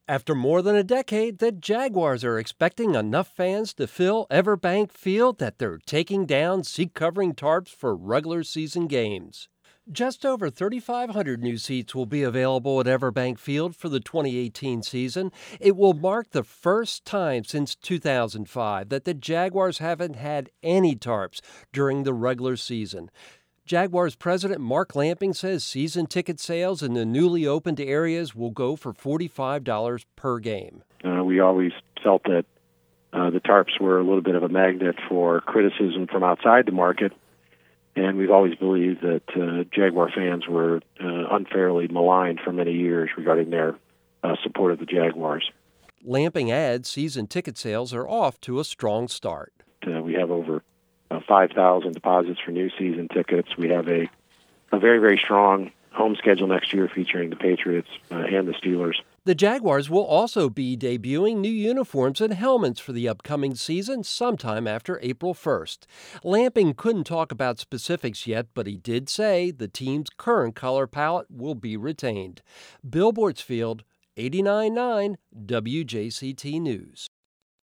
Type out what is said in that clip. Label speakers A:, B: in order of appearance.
A: After more than a decade, the Jaguars are expecting enough fans to fill Everbank Field that they're taking down seat-covering tarps for regular season games. Just over 3,500 new seats will be available at Everbank Field for the 2018 season. It will mark the first time since 2005 that the Jaguars haven't had any tarps during the regular season. Jaguars president Mark Lamping says season ticket sales in the newly opened areas will go for $45 per game.
B: We always felt that the tarps were a little bit of a magnet for criticism from outside the market, and we've always believed that Jaguar fans were unfairly maligned for many years regarding their support of the Jaguars.
A: Lamping adds season ticket sales are off to a strong start.
B: We have over 5,000 deposits for new season tickets. We have a very, very strong home schedule next year featuring the Patriots and the Steelers.
A: The Jaguars will also be debuting new uniforms and helmets for the upcoming season sometime after April 1st. Lamping couldn't talk about specifics yet, but he did say the team's current color palette will be retained. Bill Bortzfield, 89.9 WJCT News.